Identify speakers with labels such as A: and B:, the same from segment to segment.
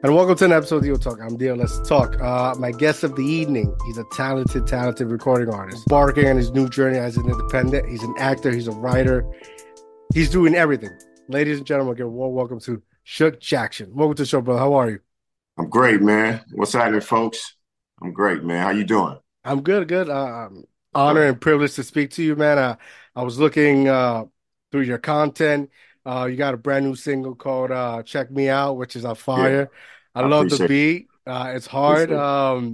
A: And welcome to an episode of Dio Talk. I'm Dio. Let's talk. My guest of the evening, he's a talented recording artist, embarking on his new journey as an independent. He's an actor, he's a writer, he's doing everything. Ladies and gentlemen, give a warm welcome to Shook Jackson. Welcome to the show, brother. How are you?
B: I'm great, man. What's happening, folks? I'm great, man. How you doing?
A: I'm good. Honor and privileged to speak to you, man. I was looking through your content. You got a brand new single called Check Me Out, which is on
B: Yeah,
A: fire. I
B: I
A: love the
B: appreciate
A: beat. It's hard.
B: appreciate it.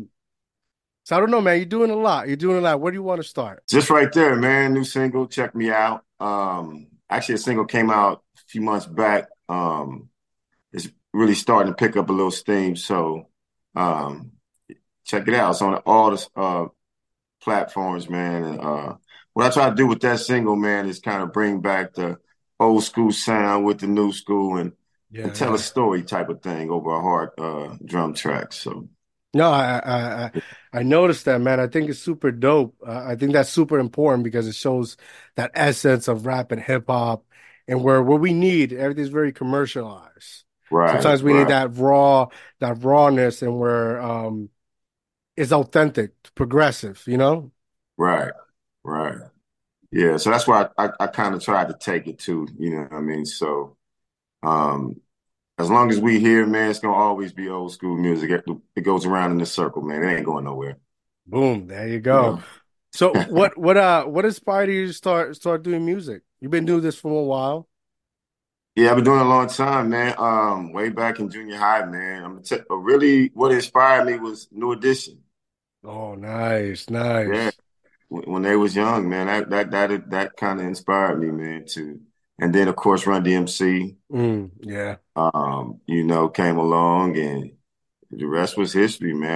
A: So I don't know, man. You're doing a lot. You're doing a lot. Where do you want to start?
B: Just right there, man. New single, check me out. Actually, a single came out a few months back. It's really starting to pick up a little steam. So, um, check it out. It's on all the platforms, man. And what I try to do with that single, man, is kind of bring back the old school sound with the new school and
A: Yeah,
B: tell a
A: yeah.
B: story type of thing over a hard drum track. So.
A: No, I noticed that, man. I think it's super dope. I think that's super important because it shows that essence of rap and hip hop, and where what we need, everything's very commercialized.
B: Right,
A: Sometimes we need
B: right,
A: that rawness, and where it's authentic, progressive. You know?
B: right, right. Yeah, so that's why I kind of tried to take it to, you know what I mean? So, um, as long as we here, man, it's gonna always be old school music. It goes around in a circle, man. It ain't going nowhere,
A: Boom, there you
B: you
A: go.
B: know.
A: So what inspired you to start doing music? You've been doing this for a while.
B: Yeah, I've been doing it a long time, man. Way back in junior high, man. Really what inspired me was New Edition.
A: Oh, nice,
B: Yeah,
A: nice.
B: when they was young, man, that kind of inspired me, man, too. And then of course Run DMC,
A: Yeah.
B: came along and the rest was history, man.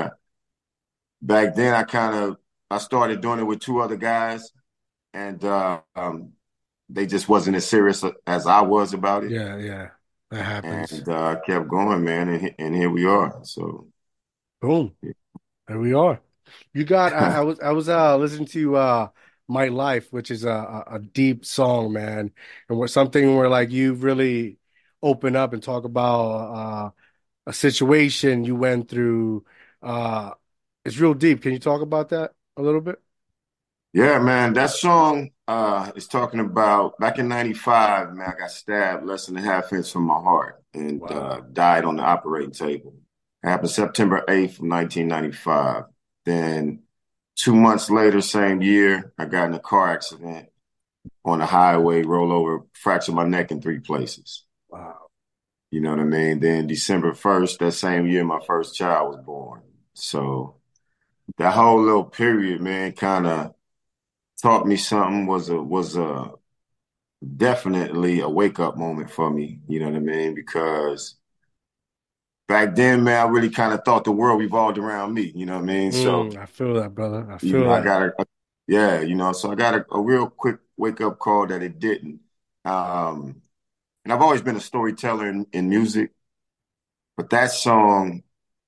B: Back then I started doing it with two other guys and they just wasn't as serious as I was about it
A: Yeah, yeah, that happens.
B: and kept going, man, and here we are. So
A: Boom, there we are. You got. I was listening to "My Life," which is a deep song, man, and where something where like you really open up and talk about a situation you went through. Uh, it's real deep. Can you talk about that a little bit?
B: yeah, man, that song is talking about back in '95, man, I got stabbed less than a half inch from my heart and
A: Wow.
B: died on the operating table. It happened September 8th of 1995. Then 2 months later, same year, I got in a car accident on the highway, roll over, fractured my neck in three places.
A: Wow.
B: You know what I mean? Then December 1st, that same year, my first child was born. So that whole little period, man, kind of taught me something, was a definitely a wake up moment for me. You know what I mean? Because back then, man, I really kind of thought the world revolved around me. You know what I mean? So,
A: I feel that, brother. I
B: you
A: feel
B: know,
A: that.
B: yeah, so I got a real quick wake up call that it didn't. Um, and I've always been a storyteller in music, but that song,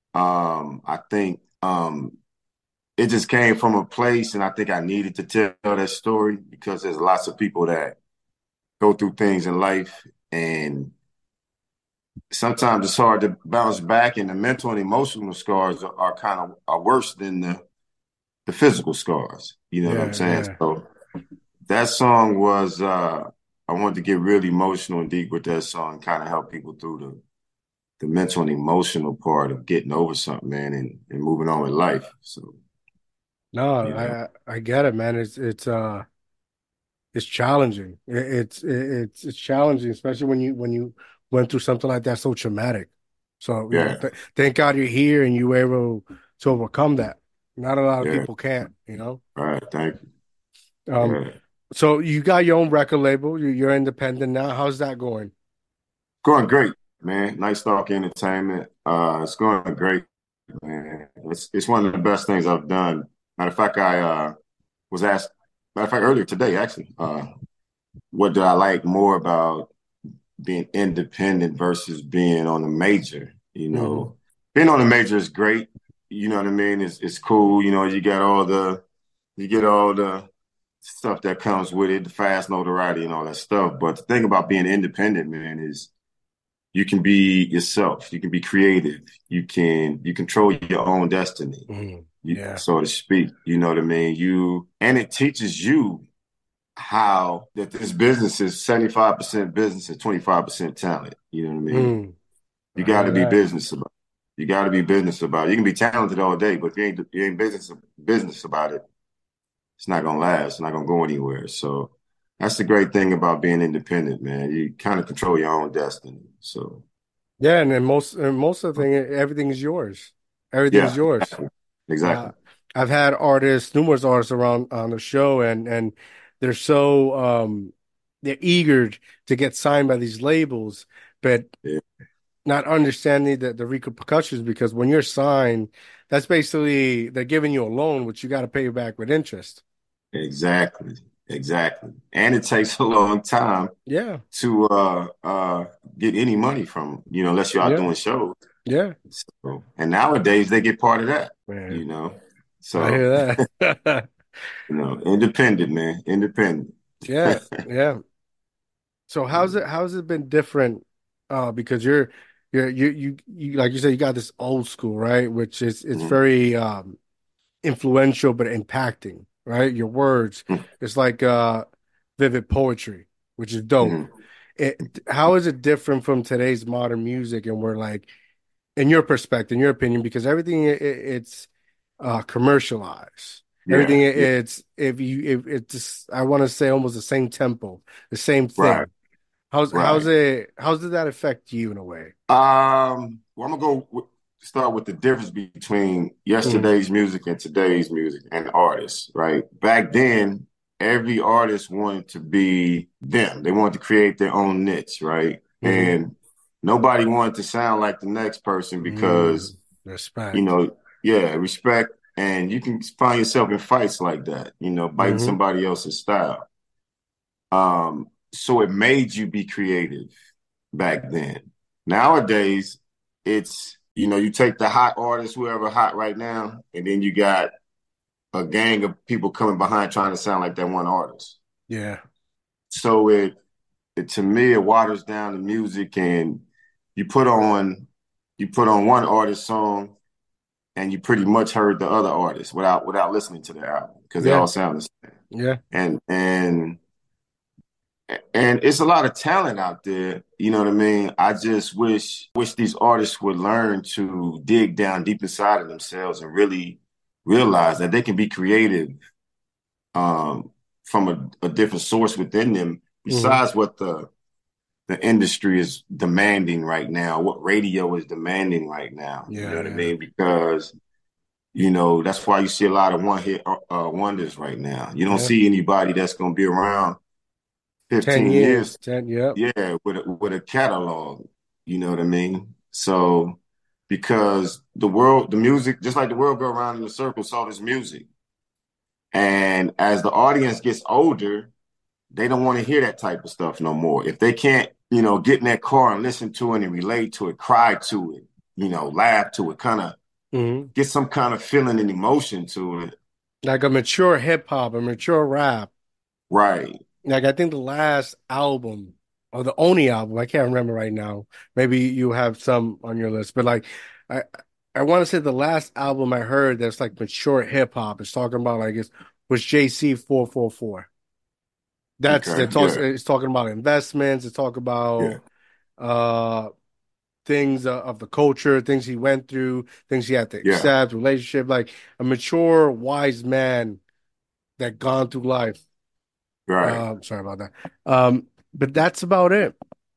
B: I think, it just came from a place, and I think I needed to tell that story because there's lots of people that go through things in life, and sometimes it's hard to bounce back, and the mental and emotional scars are kind of are worse than the physical scars. You know what I'm
A: Yeah,
B: saying?
A: yeah.
B: So that song was I wanted to get really emotional and deep with that song, kind of help people through the mental and emotional part of getting over something, man, and moving on with life. So,
A: No,
B: you know,
A: I get it, man. It's challenging. It's challenging, especially when you went through something like that so traumatic. So,
B: yeah,
A: thank God you're here and you were able to overcome that. Not a lot of
B: yeah.
A: people can.
B: All right, thank you.
A: Um,
B: Yeah.
A: so you got your own record label. You're independent now. How's that going?
B: Going great, man. Nice Talk Entertainment. It's going great, man. It's one of the best things I've done. Matter of fact, I was asked, matter of fact, earlier today, actually, what do I like more about being independent versus being on a major?
A: Hmm.
B: Being on a major is great. You know what I mean? It's cool. You get all the stuff that comes with it, the fast notoriety and all that stuff. But the thing about being independent, man, is you can be yourself. You can be creative. You control your own destiny,
A: Mm.
B: you,
A: Yeah.
B: so to speak. You know what I mean? And it teaches you how that this business is 75% business and 25% talent. You know what I mean?
A: Mm.
B: You
A: I
B: got
A: hear
B: to be
A: that.
B: business about it. You got to be business about it. You can be talented all day, but if you ain't business about it, it's not gonna last. It's not gonna go anywhere. So that's the great thing about being independent, man. You kind of control your own destiny. So
A: Yeah, and then most of the thing, everything is yours. Everything is
B: yeah,
A: yours.
B: exactly.
A: Uh,
B: Exactly.
A: I've had numerous artists around on the show, and they're so they're eager to get signed by these labels, but
B: Yeah,
A: not understanding the repercussions because when you're signed, that's basically they're giving you a loan, which you got to pay back with interest.
B: exactly. Exactly. And it takes a long time
A: Yeah,
B: to get any money from, unless you're out
A: yeah,
B: doing shows.
A: yeah,
B: So, and nowadays they get part of that, you
A: man.
B: know.
A: I
B: So,
A: hear that.
B: independent, man. Independent.
A: Yeah, yeah. So how's it been different? Because you like you said, you got this old school, right? Which is it's
B: Mhm.
A: very influential but impacting, right? Your words, it's like vivid poetry, which is dope.
B: Mhm.
A: How is it different from today's modern music? And we're like, in your perspective, in your opinion, because everything it's commercialized. Everything
B: Yeah, yeah,
A: it's if it's just, I want to say almost the same tempo, the same
B: right,
A: thing.
B: right.
A: How does that affect you in a way?
B: Well, I'm gonna start with the difference between
A: Mm,
B: yesterday's music and today's music and artists, right? Back then, every artist wanted to be them. They wanted to create their own niche, right?
A: hmm
B: And nobody wanted to sound like the next person because, you
A: respect.
B: know, yeah, respect. And you can find yourself in fights like that, biting
A: Hmm
B: somebody else's style. So it made you be creative back then. Nowadays, it's, you take the hot artist, whoever hot right now, and then you got a gang of people coming behind trying to sound like that one artist.
A: Yeah,
B: So it to me, it waters down the music and you put on you put on one artist song and you pretty much heard the other artist without listening to the album because they
A: yeah,
B: all sound the same.
A: yeah.
B: And it's a lot of talent out there. You know what I mean? I just wish these artists would learn to dig down deep inside of themselves and really realize that they can be creative um, from a different source within them,
A: hmm
B: besides what the industry is demanding right now, what radio is demanding right now. You know
A: Yeah,
B: what I
A: yeah,
B: mean? Because that's why you see a lot of one hit wonders right now. You don't
A: yeah.
B: see anybody that's going to be around
A: 10
B: 15 years.
A: years, 10, yep.
B: Yeah, with a catalog, you know what I mean? So because the music, just like the world go around in a circle, so does music. And as the audience gets older, they don't want to hear that type of stuff no more. If they can't, get in that car and listen to it and relate to it, cry to it, laugh to it, kind of
A: hmm
B: get some kind of feeling and emotion to it.
A: Like a mature hip hop, a mature rap.
B: Right.
A: Like I think the last album or the only album, I can't remember right now. Maybe you have some on your list, but like I I want to say the last album I heard that's like mature hip hop is talking about like it was JC 444. That's
B: Okay.
A: that talks
B: Yeah.
A: it's talking about investments, it's talking
B: Yeah.
A: about uh things of the culture, things he went through, things he had to
B: Yeah.
A: accept, relationship, like a mature, wise man that gone through life.
B: Right.
A: Sorry about that. But that's about it.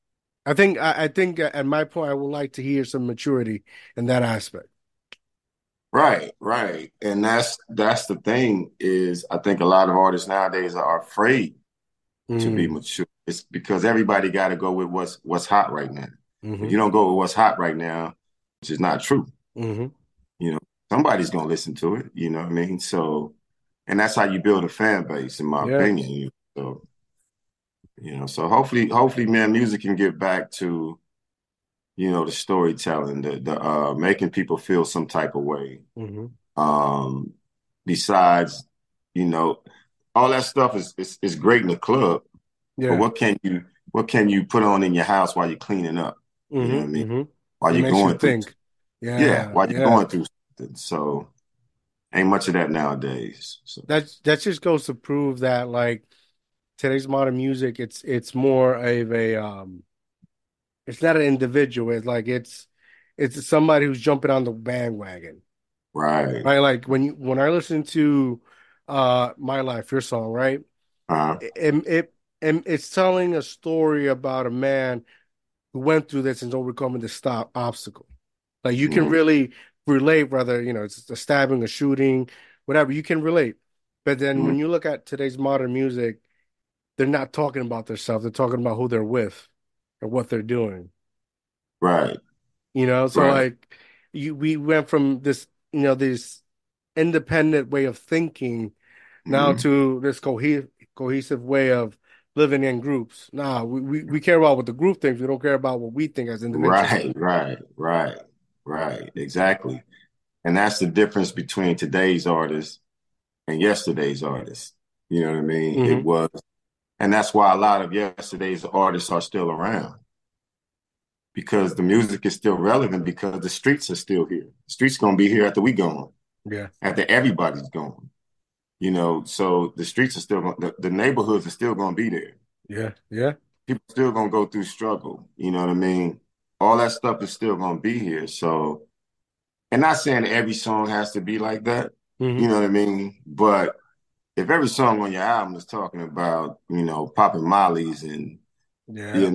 A: I think at my point, I would like to hear some maturity in that aspect.
B: Right, right. And that's the thing is I think a lot of artists nowadays are afraid to be
A: Mm,
B: mature. It's because everybody got to go with what's hot right now. If
A: hmm
B: you don't go with what's hot right now, which is not true,
A: hmm
B: you know, somebody's gonna listen to it. You know what I mean? So, and that's how you build a fan base, in my
A: Yeah.
B: opinion. So, so hopefully, man, music can get back to the storytelling, the making people feel some type of way.
A: hmm
B: Um, besides, you know, all that stuff is great in the club, but
A: Yeah.
B: what can you put on in your house while you're cleaning up? You know what I mean?
A: Mm-hmm.
B: While
A: It
B: you're
A: makes you
B: going through,
A: think.
B: yeah,
A: Yeah,
B: while you're
A: yeah.
B: going through something. So ain't much of that nowadays. So
A: That just goes to prove that like today's modern music, it's more of a it's not an individual. It's like it's somebody who's jumping on the bandwagon.
B: right.
A: Right? Like when I listen to My Life, your song, right?
B: Uh,
A: It's telling a story about a man who went through this and is overcoming the stop obstacle. Like you can
B: mm,
A: really relate, whether it's a stabbing, a shooting, whatever, you can relate. But then
B: mm,
A: when you look at today's modern music, they're not talking about themselves. They're talking about who they're with and what they're doing.
B: right,
A: So
B: right.
A: like we went from this independent way of thinking now
B: Mm,
A: to this cohesive way of living in groups. Nah, we care about what the group thinks. We don't care about what we think as individuals.
B: right, right, right, right. Exactly. And that's the difference between today's artists and yesterday's artists. You know what I mean? It
A: Hmm.
B: was, and that's why a lot of yesterday's artists are still around because the music is still relevant because the streets are still here. The streets gonna be here after we gone,
A: Yeah,
B: after everybody's gone. So the streets are still going, the neighborhoods are still gonna be there.
A: yeah, yeah.
B: People still gonna go through struggle. You know what I mean? All that stuff is still gonna be here. So, and not saying every song has to be like that.
A: Hmm.
B: You know what I mean? But if every song on your album is talking about, popping mollies and,
A: Yeah.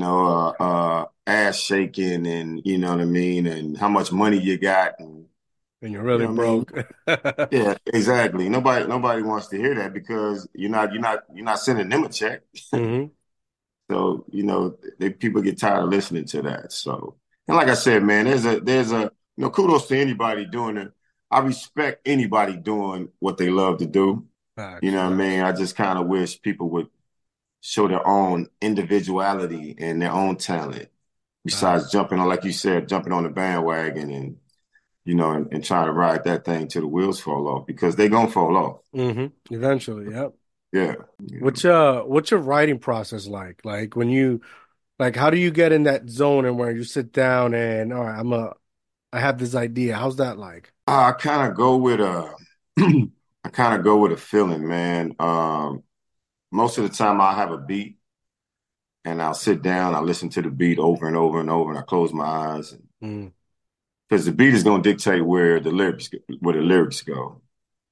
B: ass shaking and, you know what I mean? And how much money you got. And,
A: And you're
B: you
A: really
B: know what I mean?
A: broke.
B: Yeah, exactly. Nobody wants to hear that because you're not sending them a check.
A: Hmm.
B: So, people get tired of listening to that. So, and like I said, man, kudos to anybody doing it. I respect anybody doing what they love to do. You
A: Facts,
B: know what I mean?
A: facts.
B: I just kind of wish people would show their own individuality and their own talent besides
A: Facts.
B: jumping on, like you said, jumping on the bandwagon and, and trying to ride that thing till the wheels fall off because they gonna fall off.
A: Eventually, yep.
B: Yeah.
A: What's your writing process like? Like when you like how do you get in that zone and where you sit down and all right, I have this idea. How's that like?
B: I kind of go with a, I kind of go with a feeling, man. Most of the time I'll have a beat and I'll sit down, I'll listen to the beat over and over and over, and I close my eyes
A: Mm,
B: because the beat is going to dictate where the lyrics go.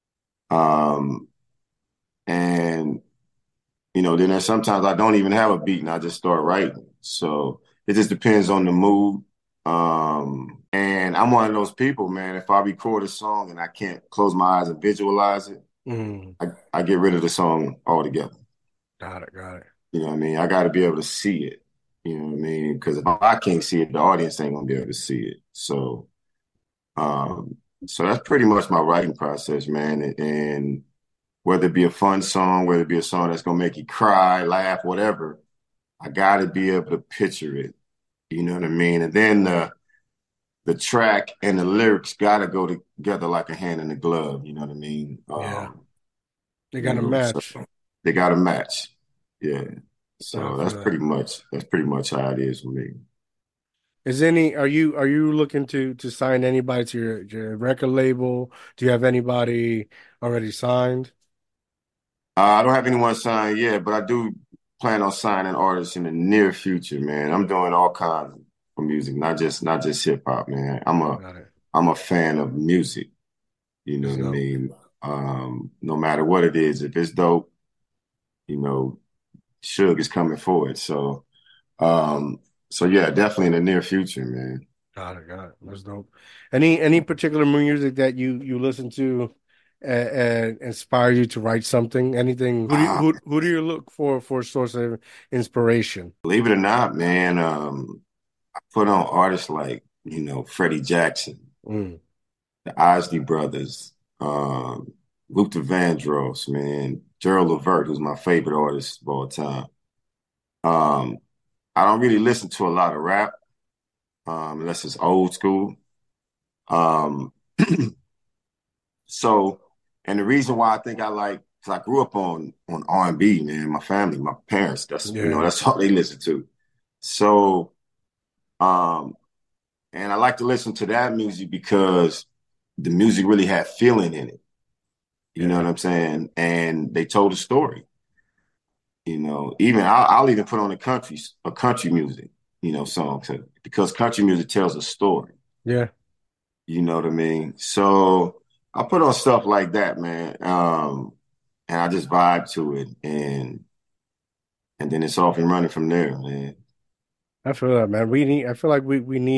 B: Um, and then there's sometimes I don't even have a beat and I just start writing. So it just depends on the mood. And I'm one of those people, man. If I record a song and I can't close my eyes and visualize it,
A: mm.
B: I get rid of the song altogether.
A: Got it, got it.
B: You know what I mean? I got to be able to see it. You know what I mean? Because if I can't see it, the audience ain't gonna be able to see it. Um, so that's pretty much my writing process, man. And whether it be a fun song, whether it be a song that's gonna make you cry, laugh, whatever, I got to be able to picture it. You know what I mean? And then the track and the lyrics got to go together like a hand in a glove. You know what I mean?
A: Yeah. They got to
B: So
A: match.
B: they got to match. Yeah.
A: I
B: So that's
A: feel that.
B: pretty much how it is for me.
A: Are you looking to sign anybody to your record label? Do you have anybody already signed?
B: I don't have anyone signed yet, but I do plan on signing artists in the near future, man. I'm doing all kinds of music, not just hip hop, man. I'm a
A: Got it.
B: I'm a fan of music. You know
A: That's
B: what I
A: dope.
B: mean? No matter what it is, if it's dope, you know, Suge is coming forward. Um, so yeah, definitely in the near future, man.
A: Got it. Got it. That's dope. Any particular music that you listen to and inspire you to write something? Anything?
B: Uh,
A: Who do you look for a source of inspiration?
B: Believe it or not, man, I put on artists like, Freddie Jackson,
A: Mm,
B: the Isley Brothers, um, Luther Vandross, man, Gerald Levert, who's my favorite artist of all time. Um, I don't really listen to a lot of rap, unless it's old school. Um, so, and the reason why I think I like, because I grew up on R&B, man. My family, my parents, that's
A: yeah.
B: that's all they listen to. So Um, and I like to listen to that music because the music really had feeling in it. You know what
A: Yeah.
B: I'm saying? And they told a story. Even I'll even put on a country music, song because country music tells a story.
A: Yeah.
B: You know what I mean? So I put on stuff like that, man. And I just vibe to it, and then it's off and running from there, man.
A: I feel that, man. I feel like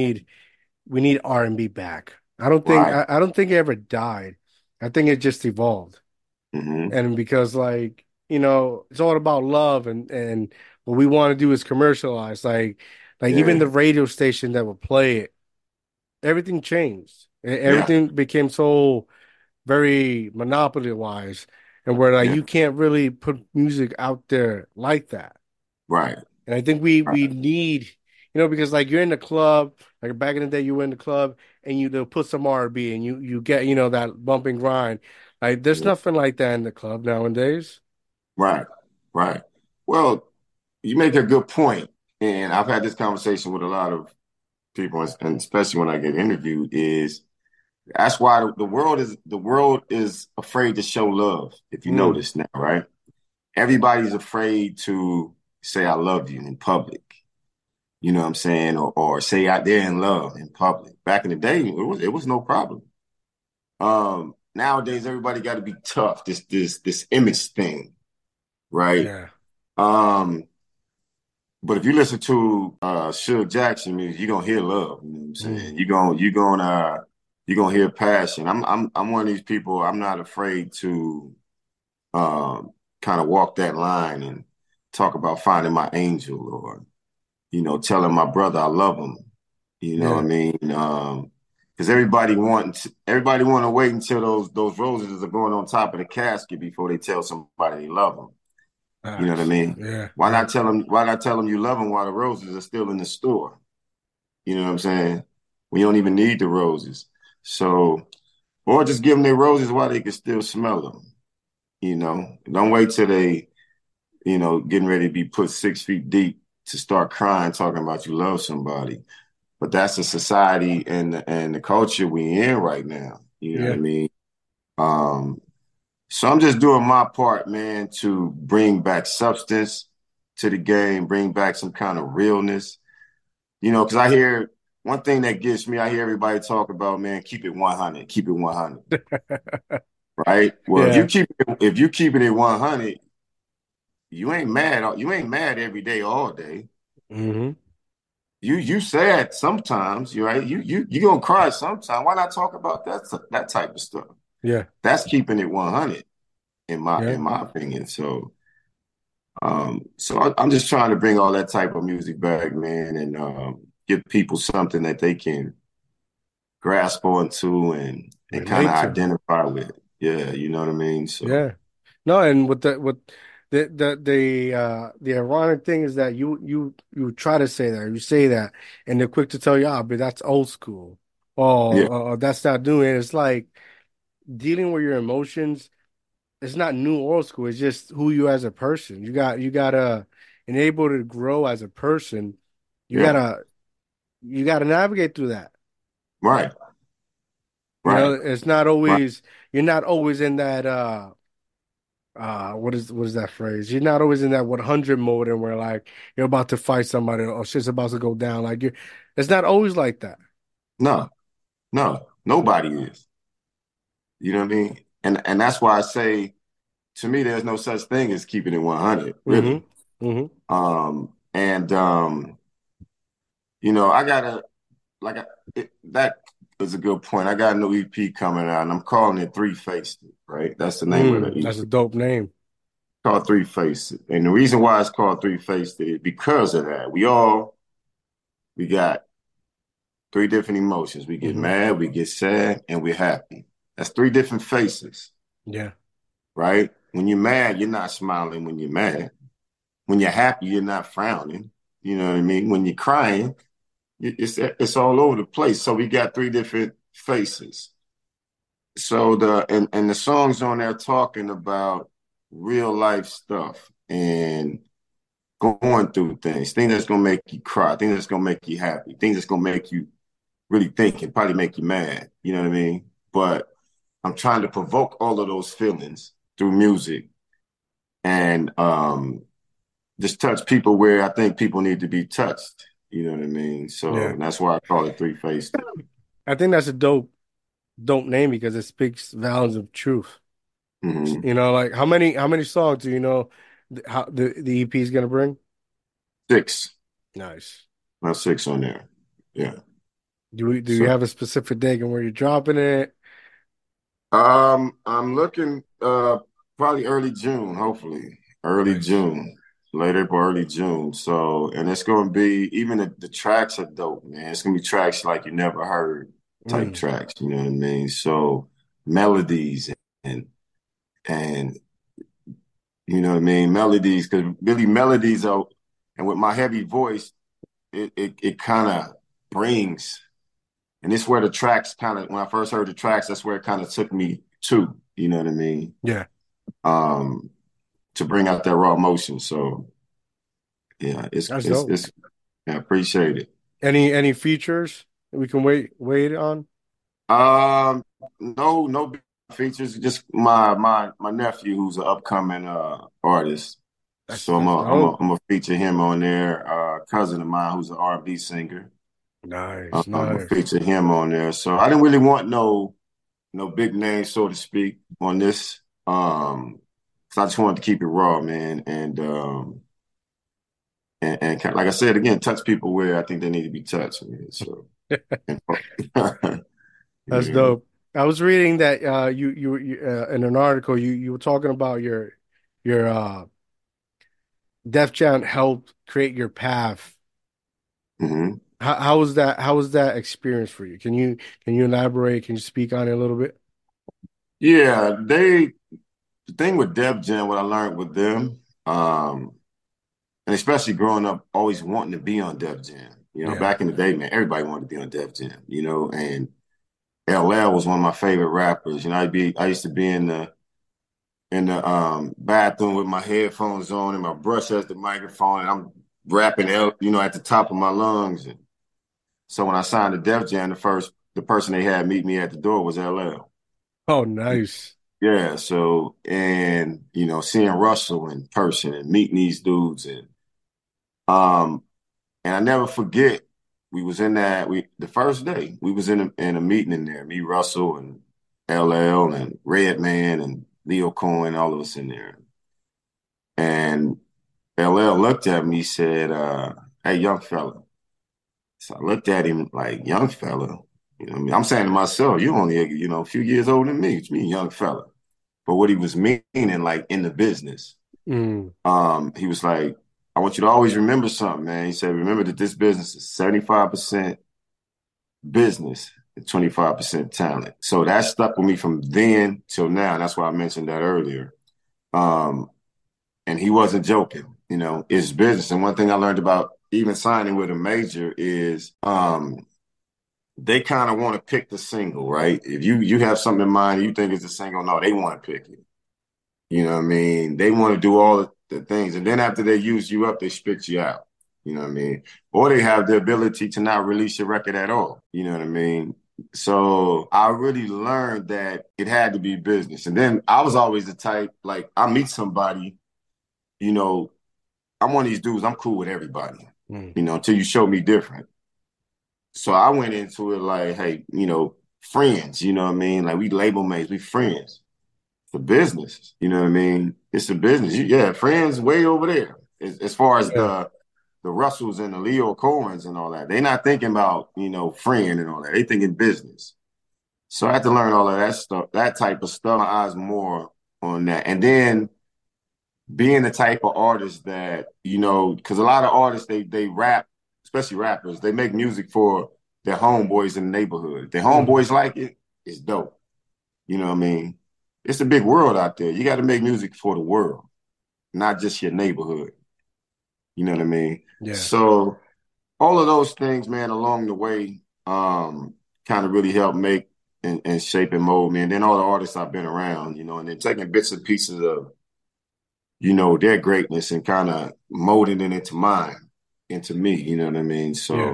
A: we need R&B back.
B: Right.
A: I don't think it ever died. I think it just evolved.
B: Hmm.
A: And because like, it's all about love and what we want to do is commercialize. Like even
B: Yeah.
A: the radio station that would play it, everything changed.
B: Yeah.
A: Everything became so very monopoly wise and where like
B: Yeah.
A: you can't really put music out there like that.
B: Right.
A: And I think we
B: Right.
A: need, because like you're in the club, like back in the day, you were in the club and they'll put some R&B and you get, that bump and grind. Like there's
B: Yeah.
A: nothing like that in the club nowadays.
B: Right. Right. Well, you make a good point, and I've had this conversation with a lot of people, and especially when I get interviewed, is that's why the world is afraid to show love. If you
A: Mm,
B: notice now, right? Everybody's afraid to say I love you in public. You know what I'm saying, or say out there in love in public. Back in the day, it was no problem. Nowadays, everybody got to be tough. This image thing, right?
A: yeah.
B: Um, but if you listen to Suge Jackson music, you're gonna hear love. You know what I'm
A: Mm,
B: saying? You're gonna hear passion. I'm one of these people. I'm not afraid to um, kind of walk that line and talk about finding my angel, or telling my brother I love him. You know what I
A: yeah.
B: mean? Because everybody want to wait until those roses are going on top of the casket before they tell somebody they love them. You know what I
A: Facts.
B: mean?
A: Yeah.
B: Why
A: Yeah.
B: not tell them? Why not tell them you love them while the roses are still in the store? You know what I'm saying? We don't even need the roses. So, or just give them their roses while they can still smell them. Don't wait till they, getting ready to be put 6 feet deep to start crying, talking about you love somebody. But that's the society and the culture we in right now. You know what I
A: Yeah.
B: mean? Um, so I'm just doing my part, man, to bring back substance to the game, bring back some kind of realness. Because I hear one thing that gets me, I hear everybody talk about, man, keep it 100, keep it 100, right? Well, if you
A: Yeah.
B: keep it at 100, you ain't mad every day, all day.
A: Hmm.
B: You sad sometimes, you right? You gonna cry sometime. Why not talk about that type of stuff?
A: Yeah.
B: That's keeping it 100 in my
A: Yeah.
B: in my opinion. So I'm just trying to bring all that type of music back, man, and give people something that they can grasp onto and kind of
A: Relate to.
B: identify with. Yeah, you know what I mean? So
A: Yeah. No, and with the ironic thing is that you try to say that, you say that, and they're quick to tell you, but that's old school.
B: yeah,
A: That's not new. And it's like dealing with your emotions. It's not new or old school. It's just who you as a person. You gotta enable to grow as a person. You
B: yeah,
A: gotta you gotta navigate through that.
B: right, right,
A: It's not
B: right.
A: always you're not always in that what is that phrase? You're not always in that 100 mode and where like you're about to fight somebody or shit's about to go down. Like you it's not always like that.
B: No, no, nobody is. You know what I mean? And that's why I say, to me, there's no such thing as keeping it 100,
A: Mm-hmm.
B: really.
A: Mm-hmm.
B: And I gotta like that is a good point. I got a new EP coming out, and I'm calling it Three Faced, right? That's the name of the
A: That's a
B: EP.
A: dope name.
B: Called Three Faced, and the reason why it's called Three Faced is because of that. We got three different emotions. We get
A: Mm-hmm.
B: mad, we get sad, and we're happy. That's three different faces,
A: Yeah.
B: right? When you're mad, you're not smiling when you're mad. When you're happy, you're not frowning. You know what I mean? When you're crying, it's all over the place. So we got three different faces. So the songs on there talking about real life stuff, and going through things that's gonna make you cry, things that's gonna make you happy, things that's gonna make you really think and probably make you mad. You know what I mean? But I'm trying to provoke all of those feelings through music and just touch people where I think people need to be touched. You know what I mean? So
A: Yeah.
B: and that's why I call it Three Faced.
A: I think that's a dope name because it speaks volumes of truth.
B: Mm-hmm.
A: You know, like how many songs do you know how the EP is gonna bring?
B: Six.
A: Nice.
B: About six on there. Yeah.
A: Do you
B: So
A: have a specific date and where you're dropping it?
B: I'm looking probably early June, hopefully. Early
A: Nice.
B: June. Late April, early June. So and it's gonna be even the tracks are dope, man. It's gonna be tracks like you never heard type
A: Mm,
B: tracks, you know what I mean? So melodies and and you know what I mean, melodies, because really melodies are and with my heavy voice, it kind of brings and it's where the tracks kind of when I first heard the tracks, that's where it kind of took me to, you know what I mean?
A: yeah,
B: Um, to bring out that raw emotion. So yeah,
A: that's dope.
B: I appreciate it.
A: Any features that we can wait on?
B: No big features, just my nephew who's an upcoming artist.
A: That's
B: So
A: that's dope.
B: I'm gonna feature him on there. Cousin of mine who's an R&B singer.
A: Nice,
B: I'm gonna
A: nice.
B: feature him on there. So I didn't really want no big name, so to speak, on this. So I just wanted to keep it raw, man, and like I said again, touch people where I think they need to be touched, man. So, and,
A: That's
B: yeah.
A: dope. I was reading that in an article you were talking about your Def Jam helped create your path.
B: Hmm.
A: How was that experience for you? Can you elaborate? Can you speak on it a little bit?
B: Yeah, the thing with Def Jam, what I learned with them, and especially growing up, always wanting to be on Def Jam. You know,
A: Yeah.
B: back in the day, man, everybody wanted to be on Def Jam. You know, and LL was one of my favorite rappers. You know, I used to be in the bathroom with my headphones on and my brush as the microphone, and I'm rapping, you know, at the top of my lungs. And so when I signed to Def Jam, the person they had meet me at the door was LL.
A: Oh, nice.
B: Yeah, so and you know, seeing Russell in person and meeting these dudes um and I never forget we was in that we the first day we was in a meeting in there, me, Russell and LL and Redman and Leo Cohen, all of us in there. And LL looked at me, said, hey, young fella. So I looked at him like, young fella. You know what I mean? I'm saying to myself, you only, you know, a few years older than me. What you mean, young fella? But what he was meaning, like in the business,
A: Mm,
B: he was like, I want you to always remember something, man. He said, remember that this business is 75% business and 25% talent. So that stuck with me from then till now. That's why I mentioned that earlier. Um, and he wasn't joking. You know, it's business. And one thing I learned about even signing with a major is they kind of want to pick the single, right? If you have something in mind, you think it's a single, no, they want to pick it. You know what I mean? They want to do all the things, and then after they use you up, they spit you out. You know what I mean? Or they have the ability to not release your record at all. You know what I mean? So I really learned that it had to be business. And then I was always the type, like I meet somebody, you know, I'm one of these dudes, I'm cool with everybody,
A: mm.
B: you know, until you show me different. So I went into it like, hey, you know, friends, you know what I mean? Like we label mates, we friends. The business, you know what I mean? It's a business. Yeah, friends way over there. As far as
A: Yeah.
B: the Russells and the Leo Cohens and all that. They're not thinking about, you know, friend and all that. They thinking business. So I had to learn all of that stuff, that type of stuff. My eyes more on that. And then being the type of artist that, you know, because a lot of artists they rap, especially rappers, they make music for their homeboys in the neighborhood. If their
A: Hmm.
B: homeboys like it, it's dope. You know what I mean? It's a big world out there. You got to make music for the world, not just your neighborhood. You know what I mean?
A: Yeah.
B: So all of those things, man, along the way, kind of really helped make and shape and mold me. And then all the artists I've been around, you know, and then taking bits and pieces of their greatness and kind of molding it into mine, into me, you know what I mean?
A: Yeah.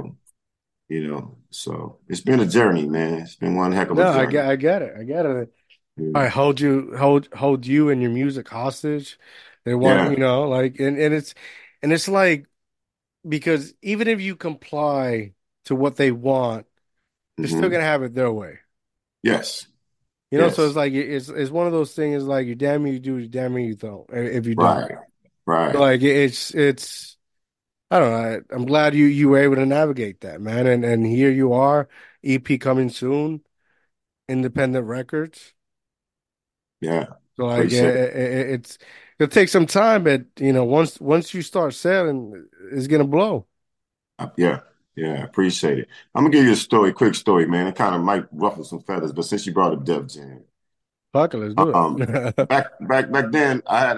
B: So it's been a journey, man. It's been one heck of a
A: No,
B: journey.
A: I get it. I get it. I
B: Yeah.
A: hold you and your music hostage. They want,
B: Yeah.
A: like, and it's like, because even if you comply to what they want, they're still
B: Hmm.
A: gonna have it their way.
B: Yes.
A: So it's
B: Yes.
A: like it's one of those things, like, you damn me you do, you damn me you don't, if you don't.
B: Right. Right.
A: Like, it's I don't know. I'm glad you were able to navigate that, man. And here you are, EP coming soon, independent records.
B: Yeah.
A: So, like,
B: Appreciate it.
A: it'll take some time, but once you start selling, it's gonna blow.
B: Yeah. Yeah. Appreciate it. I'm gonna give you a story, quick story, man. It kind of might ruffle some feathers, but since you brought up Def Jam,
A: Fuck it, let's do it.
B: back then, I had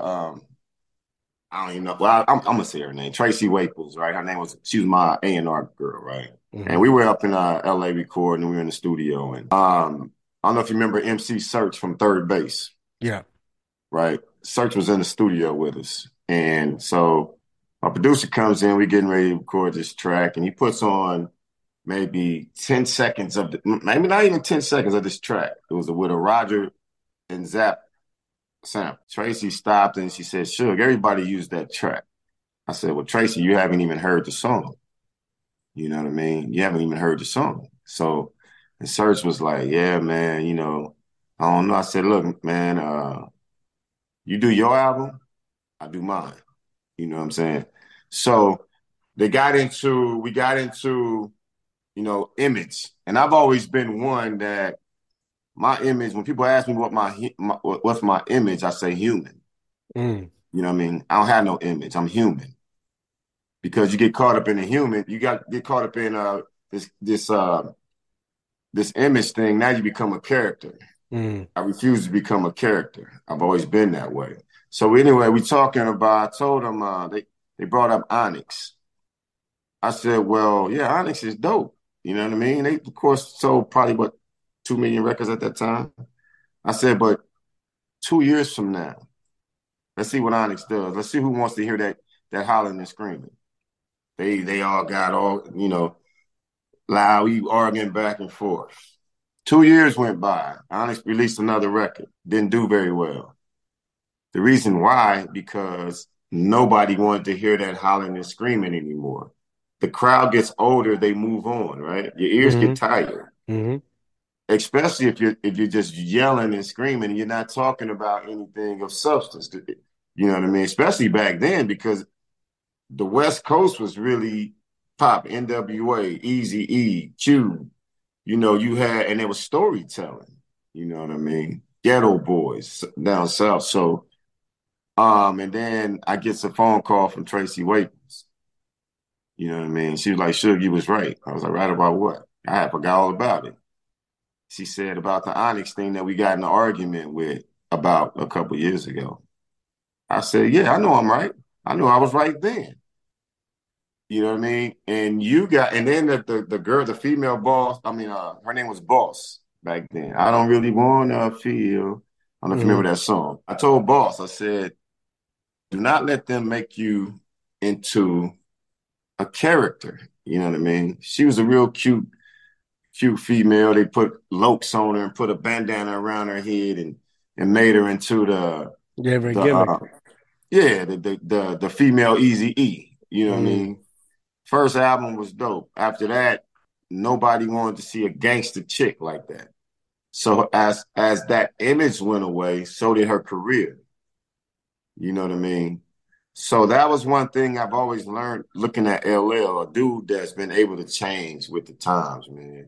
B: I don't even know. Well, I'm gonna say her name, Tracy Waples, right? She was my A&R girl, right? And
A: Hmm.
B: we were up in LA recording, and we were in the studio, and I don't know if you remember MC Search from Third Base,
A: Yeah.
B: right? Search was in the studio with us, and so our producer comes in, we getting ready to record this track, and he puts on maybe 10 seconds maybe not even 10 seconds of this track. It was with a Roger and Zapp sample. Tracy stopped and she said, "Suge, everybody used that track." I said, "Well, Tracy, you haven't even heard the song. You know what I mean? You haven't even heard the song." So the Search was like, "Yeah, man, I don't know." I said, "Look, man, you do your album, I do mine." You know what I'm saying? So we got into, image. And I've always been one that my image, when people ask me what's my image, I say human.
A: Mm,
B: You know what I mean? I don't have no image. I'm human. Because you get caught up in the human, get caught up in this image thing. Now you become a character.
A: mm,
B: I refuse to become a character. I've always been that way. So anyway, we talking about. I told them they brought up Onyx. I said, well, yeah, Onyx is dope. You know what I mean? They of course sold probably what 2 million records at that time. I said, but 2 years from now, let's see what Onyx does. Let's see who wants to hear that hollering and screaming. They all got all loud, we arguing back and forth. 2 years went by. Onyx released another record. Didn't do very well. The reason why, because nobody wanted to hear that hollering and screaming anymore. The crowd gets older, they move on, right? Your ears get
A: mm,
B: tired.
A: mm,
B: Especially if you're just yelling and screaming and you're not talking about anything of substance. You know what I mean? Especially back then, because the West Coast was really pop, NWA, Easy E, Q. You had, and there was storytelling. You know what I mean? Ghetto Boys down south. So, and then I get a phone call from Tracy Waples. You know what I mean? She was like, "Suge, you was right." I was like, "Right about what?" I had forgot all about it. She said about the Onyx thing that we got in an argument with about a couple years ago. I said, "Yeah, I know I'm right. I knew I was right then." You know what I mean? And then the girl, the female boss, I mean, her name was Boss back then. I don't really wanna feel. I don't know if you
A: mm.
B: remember that song. I told Boss, I said, do not let them make you into a character. You know what I mean? She was a real cute female. They put lokes on her and put a bandana around her head and made her into
A: Gave her a
B: the
A: gimmick.
B: yeah, the female Easy E. You know what I
A: Mm,
B: mean? First album was dope. After that, nobody wanted to see a gangster chick like that. So as that image went away, so did her career. You know what I mean? So that was one thing I've always learned looking at LL, a dude that's been able to change with the times, man.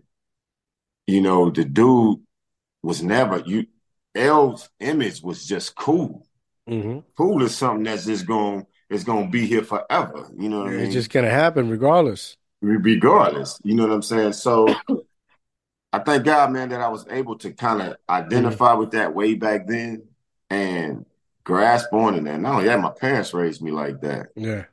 B: The dude was never you L's image was just cool.
A: hmm.
B: Cool is something that's just going it's gonna be here forever. You know what I
A: It's
B: mean?
A: just gonna happen regardless.
B: Regardless. You know what I'm saying? So I thank God, man, that I was able to kind of
A: Mm,
B: identify with that way back then and grasp on it. And not only that, my parents raised me like that,
A: yeah.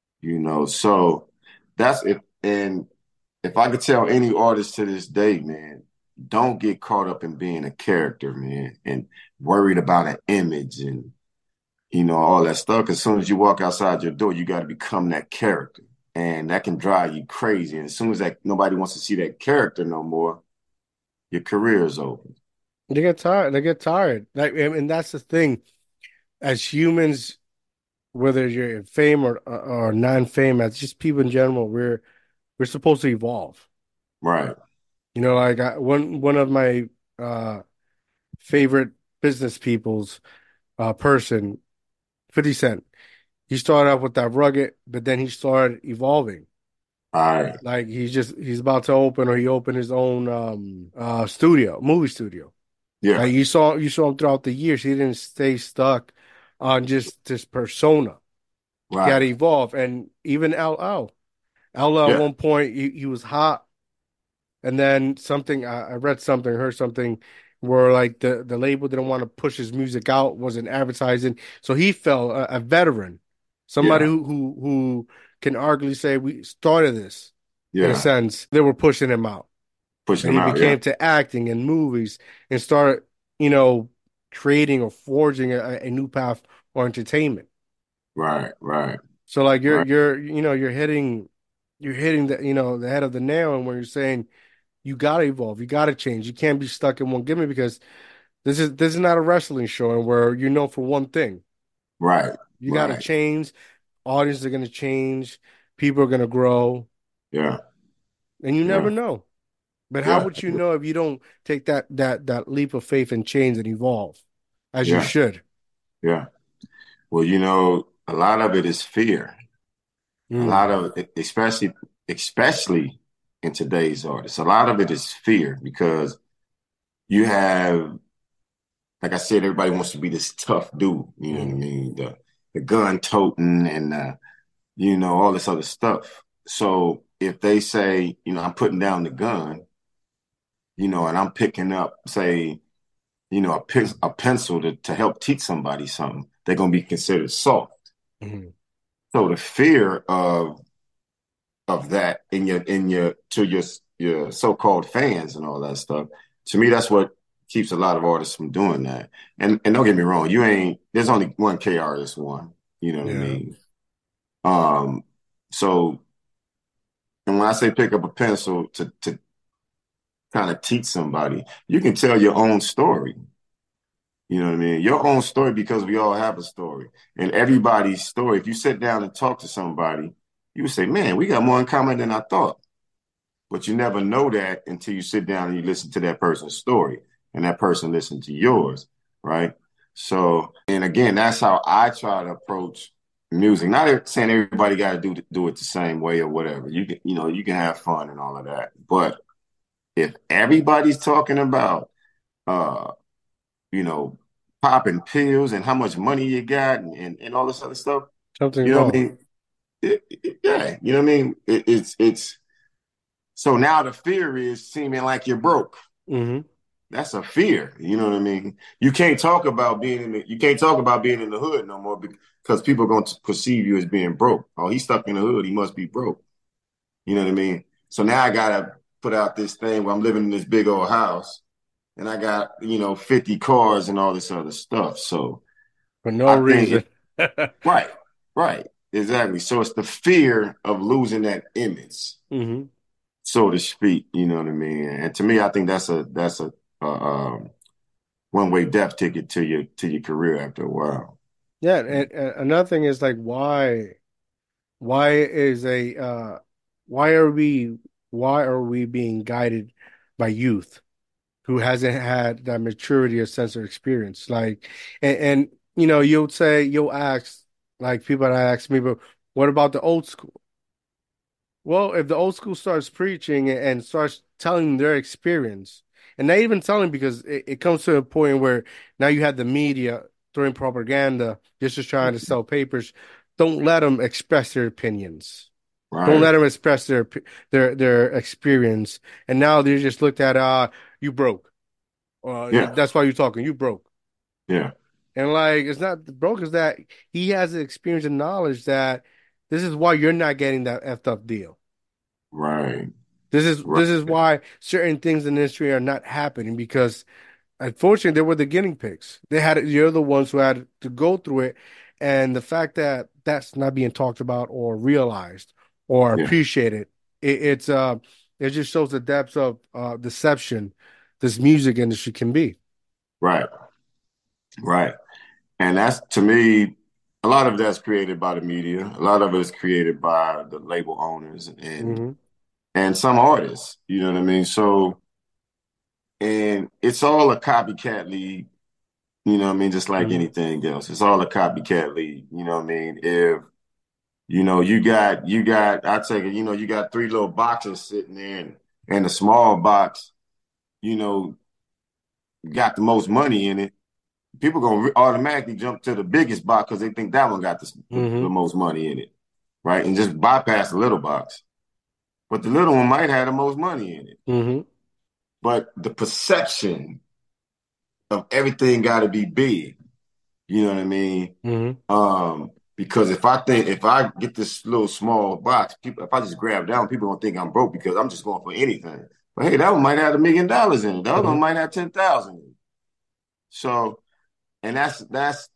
B: So that's it. And if I could tell any artist to this day, man, don't get caught up in being a character, man, and worried about an image. And all that stuff. 'Cause as soon as you walk outside your door, you got to become that character. And that can drive you crazy. And as soon as that nobody wants to see that character no more, your career is over.
A: They get tired. They get tired. Like, and that's the thing. As humans, whether you're in fame or non-fame, as just people in general, we're supposed to evolve.
B: Right.
A: Like one of my uh favorite business people's person, 50 Cent. He started off with that rugged, but then he started evolving.
B: All right.
A: Like he's about to open or he opened his own studio, movie studio.
B: Yeah.
A: Like you saw him throughout the years. He didn't stay stuck on just this persona. He had to
B: Right.
A: evolve. And even LL at
B: Yeah.
A: one point he was hot. And then something I read something, heard something where like the label didn't want to push his music out, wasn't advertising. So he fell a veteran, somebody
B: Yeah.
A: who can arguably say we started this in a
B: Yeah.
A: sense. They were pushing him out.
B: Pushing
A: And
B: them
A: he
B: out. Yeah.
A: became to acting and movies and started, you know, creating or forging a new path for entertainment.
B: Right. Right.
A: So like
B: Right.
A: you're hitting the head of the nail and when you're saying you gotta evolve, you gotta change. You can't be stuck in one gimmick because this is not a wrestling show and where you know for one thing.
B: Right.
A: You gotta
B: Right.
A: change, audiences are gonna change, people are gonna grow,
B: Yeah.
A: and you never
B: Yeah.
A: know. But how
B: Yeah.
A: would you know if you don't take that leap of faith and change and evolve as you
B: Yeah.
A: should?
B: Yeah. Well, a lot of it is fear. A lot
A: Mm.
B: of it, especially in today's artists, a lot of it is fear because you have, like I said, everybody wants to be this tough dude. You know what I
A: Mm.
B: mean? The gun toting and all this other stuff. So if they say, I'm putting down the gun, and I'm picking up, say, a pencil to help teach somebody something, they're gonna be considered soft.
A: Mm.
B: So the fear of that in your to your so-called fans and all that stuff. To me, that's what keeps a lot of artists from doing that. And don't get me wrong, there's only one K artist one. You know what I
A: Yeah.
B: mean? Um, so and when I say pick up a pencil to kind of teach somebody, you can tell your own story. You know what I mean? Your own story because we all have a story. And everybody's story, if you sit down and talk to somebody, you would say, man, we got more in common than I thought. But you never know that until you sit down and you listen to that person's story and that person listen to yours, right? So, and again, that's how I try to approach music. Not saying everybody got to do it the same way or whatever. You can have fun and all of that. But if everybody's talking about, uh, you know, popping pills and how much money you got and all this other stuff,
A: Something's
B: you know what I
A: wrong.
B: mean? Yeah, you know what I mean? It's so now the fear is seeming like you're broke.
A: Hmm.
B: That's a fear. You know what I mean? You can't talk about being in the hood no more because people are going to perceive you as being broke. Oh, he's stuck in the hood. He must be broke. You know what I mean? So now I gotta put out this thing where I'm living in this big old house and I got 50 cars and all this other stuff. So
A: For no
B: I think
A: reason.
B: right, right, exactly. So it's the fear of losing that image,
A: Hmm.
B: so to speak. You know what I mean? And to me, I think that's a one way death ticket to your career after a while.
A: Yeah, and another thing is like why is a why are we why are we being guided by youth who hasn't had that maturity or sense of experience? Like, and you'll ask like people that ask me, but what about the old school? Well, if the old school starts preaching and starts telling their experience, and not even telling because it comes to a point where now you have the media throwing propaganda just trying to sell papers. Don't let them express their opinions. Don't let
B: Right?
A: them express their experience. And now they're just looked at, you broke.
B: Yeah,
A: That's why you're talking. You broke.
B: yeah,
A: And like, it's not broke. Is that he has the experience and knowledge that this is why you're not getting that effed up deal.
B: right,
A: This is
B: right,
A: this is why certain things in the industry are not happening because unfortunately, they were the guinea pigs. You're the ones who had to go through it, and the fact that that's not being talked about or realized or
B: Yeah,
A: appreciated, it just shows the depths of deception this music industry can be.
B: right, right. And that's to me, a lot of that's created by the media. A lot of it is created by the label owners
A: Hmm.
B: and some artists. You know what I mean? So, and it's all a copycat league. You know what I mean? Just like
A: Hmm.
B: anything else, it's all a copycat league. You know what I mean? If I take it, you got three little boxes sitting there, and the small box, you know, got the most money in it. People gonna automatically jump to the biggest box because they think that one got the
A: Hmm.
B: most money in it, right? And just bypass the little box. But the little one might have the most money in it.
A: Hmm.
B: But the perception of everything got to be big. You know what I mean?
A: Hmm.
B: Because if I get this little small box, if I just grab down, people don't think I'm broke because I'm just going for anything. But hey, that one might have $1 million in it. The other
A: Hmm.
B: one might have 10,000 in it. So, and that's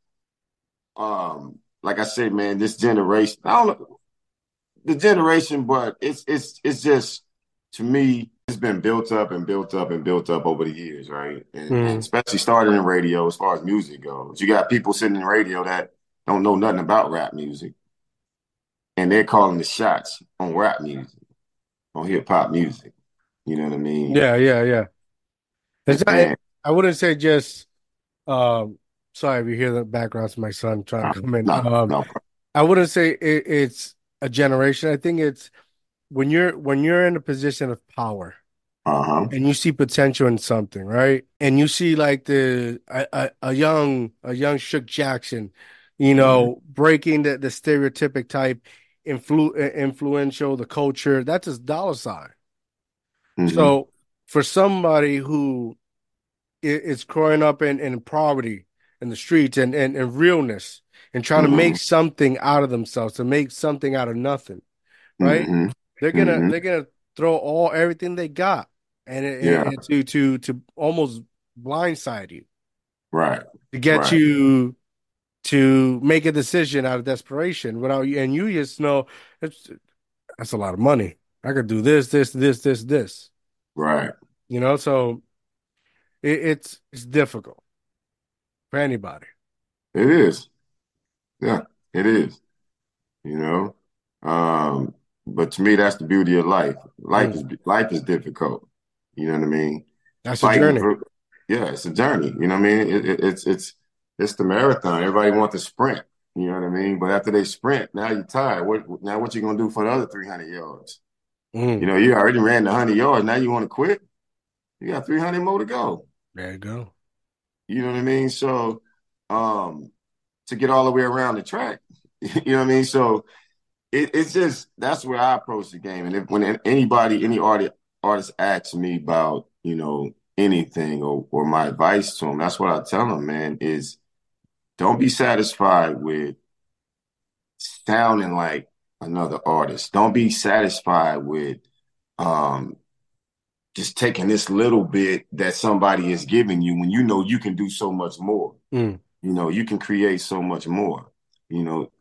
B: like I said, man, this generation. I don't know the generation, but it's just to me, it's been built up and built up and built up over the years, right? And
A: Hmm.
B: especially starting in radio, as far as music goes, you got people sitting in radio that don't know nothing about rap music, and they're calling the shots on rap music, on hip hop music. You know what I mean?
A: Yeah, yeah, yeah. It's not,
B: And
A: I wouldn't say just sorry if you hear the background, it's my son trying to come in.
B: no, no,
A: I wouldn't say it's a generation. I think it's when you're in a position of power
B: uh-huh,
A: and you see potential in something, right? And you see like a young Shook Jackson,
B: mm-hmm,
A: breaking the stereotypic type influential, the culture, that's his dollar sign.
B: mm-hmm,
A: So for somebody who is growing up in poverty in the streets and realness and trying to
B: mm-hmm,
A: make something out of themselves, to make something out of nothing, right?
B: mm-hmm,
A: They're gonna
B: mm-hmm,
A: they're gonna throw everything they got and
B: yeah,
A: to almost blindside you,
B: right,
A: to get
B: right,
A: you to make a decision out of desperation without you, and you just know it's that's a lot of money. I could do this.
B: right.
A: So it's difficult for anybody.
B: It is, yeah, it is. You know. But to me, that's the beauty of life.
A: Mm.
B: Life is difficult. You know what I mean?
A: That's a
B: Fighting
A: journey.
B: for, yeah, it's a journey. You know what I mean? It's the marathon. Everybody wants to sprint. You know what I mean? But after they sprint, now you're tired. What you gonna do for the other 300 yards?
A: Mm.
B: You already ran the 100 yards. Now you want to quit? You got 300 more to go.
A: There you go.
B: You know what I mean? So, um, to get all the way around the track, you know what I mean? So it's just that's where I approach the game. And when any artist asks me about anything or my advice to them, that's what I tell them, man. Is don't be satisfied with sounding like another artist. Don't be satisfied with um, just taking this little bit that somebody is giving you when you know you can do so much more.
A: Mm.
B: You can create so much more. You know,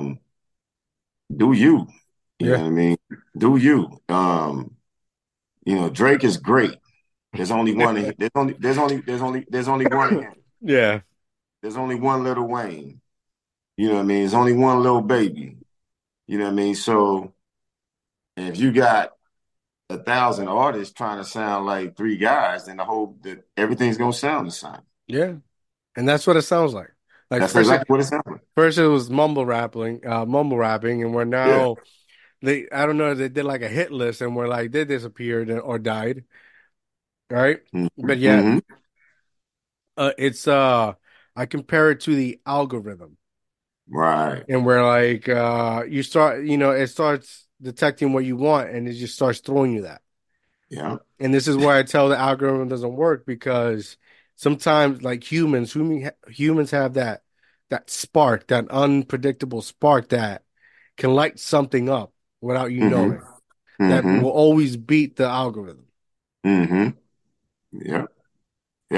B: do you? You know
A: Yeah.
B: what I mean? Do you? Drake is great. There's only one. There's only one of him.
A: Yeah.
B: There's only one Little Wayne. You know what I mean? There's only one Little Baby. You know what I mean? So if you got 1,000 artists trying to sound like three guys, then everything's gonna sound the same.
A: Yeah. And that's what it sounds like. Like
B: That's
A: first,
B: exactly what it sounds like.
A: first it was mumble rapping, and we're
B: Yeah.
A: now I don't know, they did like a hit list, and we're like they disappeared or died, right?
B: Mm-hmm.
A: But yet,
B: Mm-hmm.
A: it's I compare it to the algorithm,
B: Right.
A: and where like you start, it starts detecting what you want, and it just starts throwing you that.
B: Yeah.
A: And this is why I tell the algorithm doesn't work because sometimes, like humans have that spark, that unpredictable spark that can light something up without you
B: Mm-hmm.
A: knowing. That
B: Mm-hmm.
A: will always beat the algorithm.
B: Mm-hmm. Yeah. Yeah.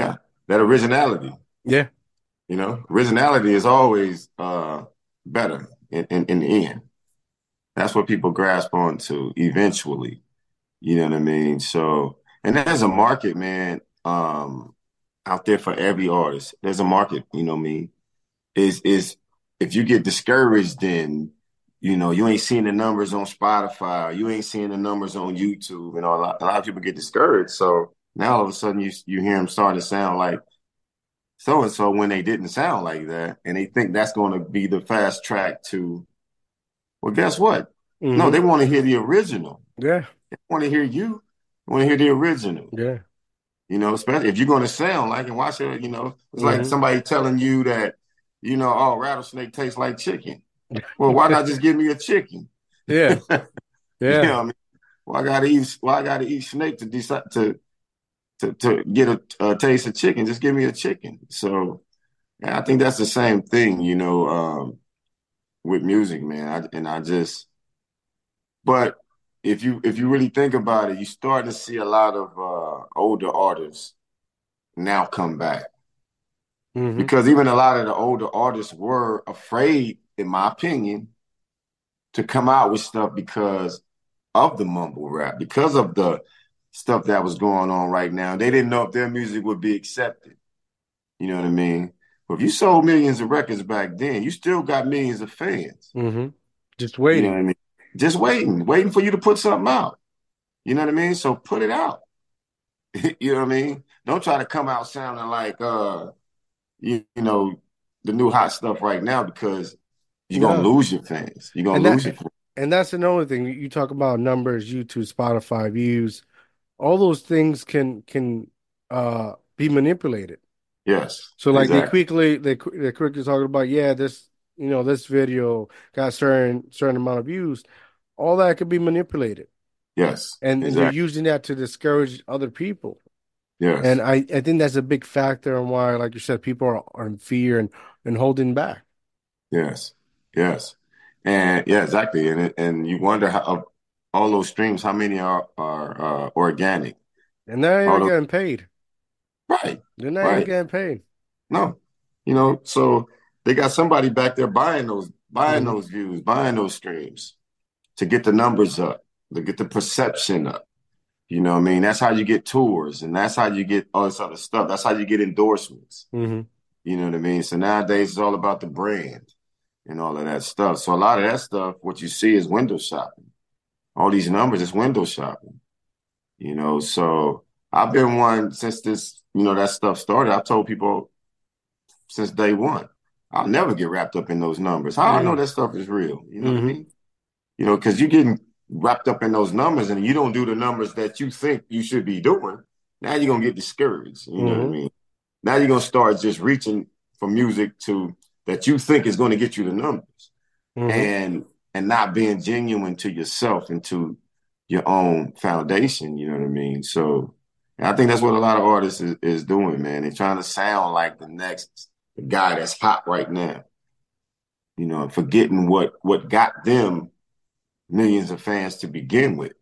B: that originality.
A: Yeah.
B: Originality is always better in the end. That's what people grasp onto eventually. You know what I mean? So, and there's a market, man, out there for every artist. There's a market, you know what I mean? Is if you get discouraged, then you ain't seeing the numbers on Spotify, you ain't seeing the numbers on YouTube, and a lot of people get discouraged. So now all of a sudden you hear them starting to sound like so and so when they didn't sound like that, and they think that's going to be the fast track to. Well, guess what? No,
A: Hmm.
B: they want to hear the original.
A: Yeah.
B: They want to hear you. They want to hear the original.
A: Yeah.
B: Especially if you're going to sound like and watch it. It's like
A: Hmm.
B: somebody telling you that, oh, rattlesnake tastes like chicken. Well, why not just give me a chicken?
A: Yeah.
B: You know
A: Yeah.
B: what I mean? Why I gotta eat snake to decide to get a taste of chicken? Just give me a chicken. So yeah, I think that's the same thing, with music, man. But if you really think about it, you start to see a lot of older artists now come back
A: Hmm.
B: because even a lot of the older artists were afraid, in my opinion, to come out with stuff because of the mumble rap, because of the stuff that was going on right now. They didn't know if their music would be accepted. You know what I mean? But if you sold millions of records back then, you still got millions of fans.
A: Hmm. Just
B: You know what
A: waiting.
B: I mean? Just waiting for you to put something out. You know what I mean? So put it out. You know what I mean? Don't try to come out sounding like you know the new hot stuff right now because you're gonna
A: No.
B: lose your fans. You're gonna
A: And
B: lose your
A: that
B: fans.
A: and that's another thing. You talk about numbers, YouTube, Spotify views, all those things can be manipulated.
B: Yes,
A: So like
B: exactly.
A: they quickly talking about, yeah, this this video got certain amount of views. All that could be manipulated.
B: Yes,
A: And they're
B: exactly.
A: using that to discourage other people. And
B: Yes.
A: I think that's a big factor in why, like you said, people are in fear and holding back.
B: Yes, yes, and yeah, exactly. And you wonder how of all those streams, how many are organic?
A: And they're not
B: All
A: even
B: those,
A: getting paid.
B: right,
A: They're not even
B: right.
A: getting paid.
B: No, so they got somebody back there buying
A: Hmm.
B: those views, buying those streams to get the numbers up, to get the perception up. You know what I mean? That's how you get tours, and that's how you get all this other stuff. That's how you get endorsements.
A: Hmm.
B: You know what I mean? So nowadays it's all about the brand and all of that stuff. So a lot of that stuff, what you see is window shopping. All these numbers is window shopping. So I've been one since that stuff started. I've told people since day one, I'll never get wrapped up in those numbers. How I know
A: Mm.
B: that stuff is real? You know what I
A: Hmm.
B: mean? Because you're getting wrapped up in those numbers and you don't do the numbers that you think you should be doing. Now you're gonna get discouraged. You know what I
A: Hmm.
B: mean? Now you're gonna start just reaching for music to that you think is going to get you the numbers,
A: Hmm.
B: and not being genuine to yourself and to your own foundation. You know what I mean? So I think that's what a lot of artists is doing, man. They're trying to sound like the next guy that's hot right now. Forgetting what got them millions of fans to begin with.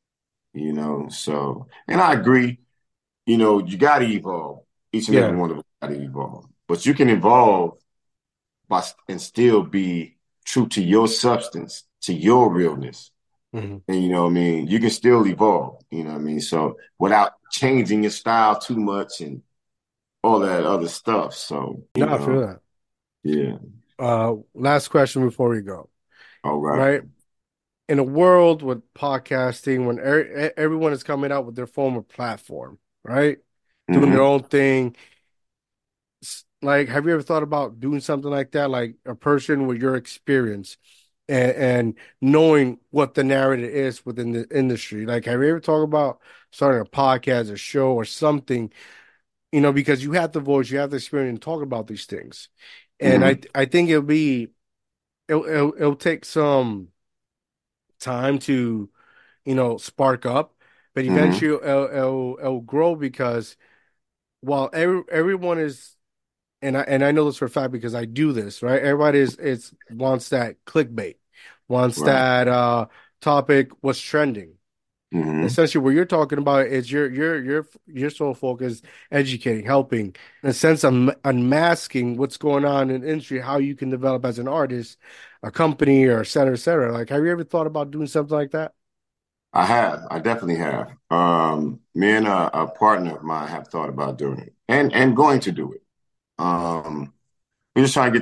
B: So and I agree. You got to evolve. Each and every
A: Yeah.
B: one of us got to evolve, but you can evolve and still be true to your substance, to your realness.
A: Hmm.
B: And you know what I mean? You can still evolve, you know what I mean? So without changing your style too much and all that other stuff. So,
A: No, I feel that.
B: yeah.
A: Last question before we go.
B: All right.
A: Right? In a world with podcasting, when everyone is coming out with their form of platform, right? Doing their
B: Mm-hmm.
A: own thing. Like, have you ever thought about doing something like that? Like a person with your experience and knowing what the narrative is within the industry. Like, have you ever thought about starting a podcast, a show, or something? Because you have the voice, you have the experience to talk about these things. And I
B: Mm-hmm.
A: I think it'll take some time to spark up, but
B: Mm-hmm.
A: eventually it'll grow because while everyone is, and I know this for a fact because I do this, right? Everybody is wants that clickbait, wants
B: Right.
A: that topic, what's trending.
B: Hmm.
A: Essentially, what you're talking about is your sole focus, educating, helping, in a sense of unmasking what's going on in the industry, how you can develop as an artist, a company, or et cetera, et cetera. Like, have you ever thought about doing something like that?
B: I have. I definitely have. Me and a partner of mine have thought about doing it and going to do it. We're just trying to get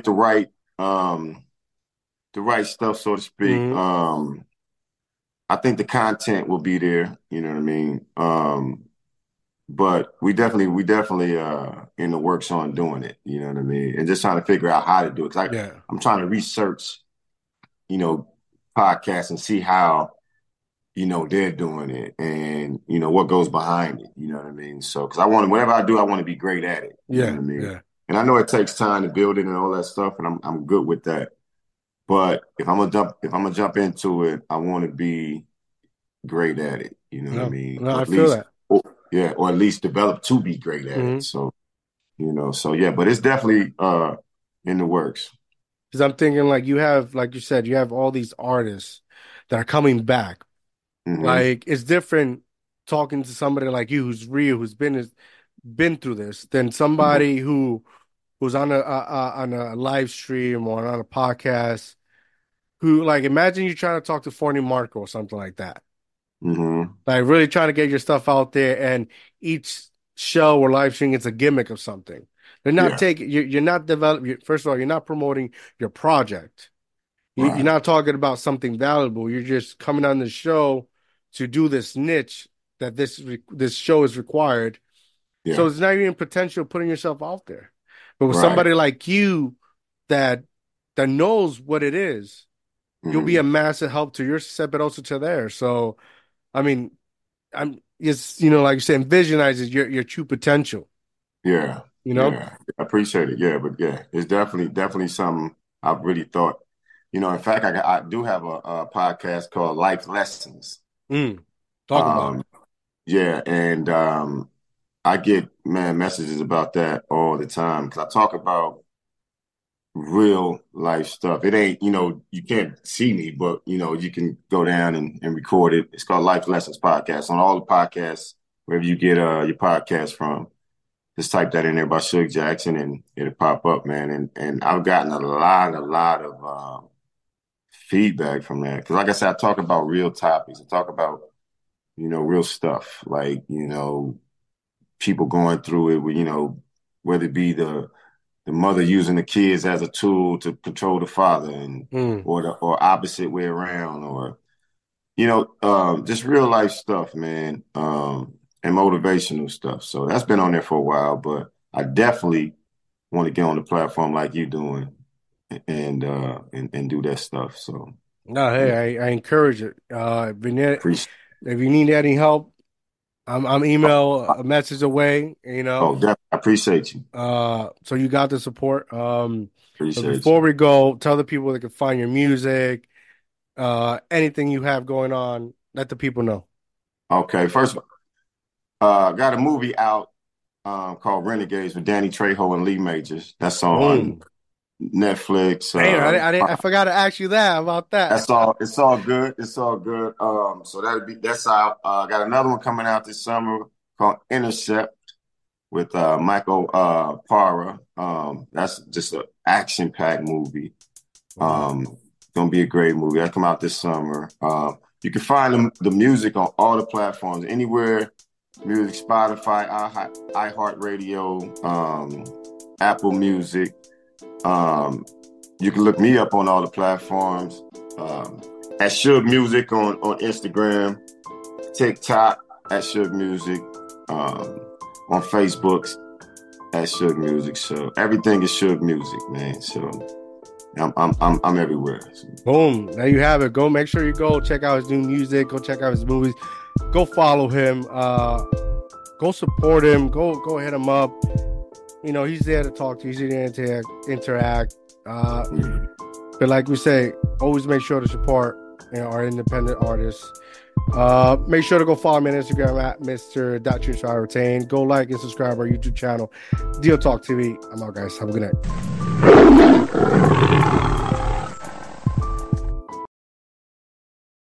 B: the right stuff, so to speak.
A: Hmm.
B: I think the content will be there, you know what I mean? But we definitely in the works on doing it, you know what I mean? And just trying to figure out how to do it. Cause
A: Yeah,
B: I'm trying to research, you know, podcasts and see how, they're doing it and, what goes behind it, you know what I mean? So, cause whatever I do, I want to be great at it, you know what
A: yeah,
B: I mean?
A: yeah.
B: And I know it takes time to build it and all that stuff, and I'm good with that. But if I'm gonna jump into it, I want to be great at it. You know what I
A: No,
B: mean?
A: no,
B: Or
A: I
B: at
A: feel
B: least,
A: that.
B: yeah, or at least develop to be great at it.
A: Hmm.
B: So, so yeah, but it's definitely in the works.
A: Because I'm thinking, like, you have, like you said, you have all these artists that are coming back.
B: Hmm.
A: Like, it's different talking to somebody like you who's real, who's been through this, than
B: Hmm.
A: somebody who's on a live stream or on a podcast. Who, like, imagine you trying to talk to Forney Marco or something like that.
B: Hmm.
A: Like, really trying to get your stuff out there, and each show or live stream it's a gimmick of something. They're not
B: Yeah,
A: taking you're not developing. First of all, you're not promoting your project. You're
B: right.
A: not talking about something valuable. You're just coming on the show to do this niche that this show is required. So
B: Yeah,
A: it's not even potential putting yourself out there. But with
B: right.
A: somebody like you that knows what it is, you'll be a
B: Hmm.
A: massive help to your set, but also to theirs. So I mean, I'm just like you said, visionizes your true potential.
B: Yeah,
A: You know.
B: yeah. I appreciate it. Yeah, but yeah, it's definitely something I've really thought. In fact, I do have a podcast called Life Lessons.
A: Mm, talk about it.
B: Um, yeah, and I get messages about that all the time because I talk about real life stuff. It ain't, you can't see me, but you can go down and record it. It's called Life Lessons Podcast on all the podcasts, wherever you get your podcast from. Just type that in there by Suge Jackson and it'll pop up, man. And I've gotten a lot of feedback from that. Cause like I said, I talk about real topics. I talk about, real stuff like, people going through it with, whether it be the mother using the kids as a tool to control the father and
A: Mm.
B: or opposite way around or just real life stuff, man, and motivational stuff. So that's been on there for a while, but I definitely want to get on the platform like you doing and do that stuff. So
A: No,
B: yeah,
A: hey, I encourage it.
B: appreciate.
A: If you need any help, I'm email a message away.
B: Oh, definitely, I appreciate you.
A: So you got the support. But
B: Appreciate
A: before
B: you.
A: we go, tell the people they can find your music, anything you have going on. Let the people know.
B: Okay, first of all, got a movie out called Renegades with Danny Trejo and Lee Majors. That's on
A: Boom.
B: Netflix.
A: Damn, I forgot to ask you that about that.
B: That's all. It's all good. It's all good. So that's out. Got another one coming out this summer called Intercept with Michael Parra. That's just an action-packed movie.
A: Wow.
B: Um, gonna be a great movie. That come out this summer. You can find the music on all the platforms, anywhere music, Spotify, iHeartRadio, Apple Music. Um, you can look me up on all the platforms. Um, at Suge Music on Instagram, TikTok at Suge Music, on Facebook at Suge Music. So everything is Suge Music, man. So I'm everywhere. So,
A: Boom. There you have it. Go make sure you go check out his new music. Go check out his movies. Go follow him. Go support him. Go hit him up. He's there to talk to you. He's there to interact.
B: yeah.
A: But like we say, always make sure to support our independent artists. Make sure to go follow me on Instagram at Mr. Go like and subscribe our YouTube channel, Deal Talk TV. I'm out, guys. Have a good night.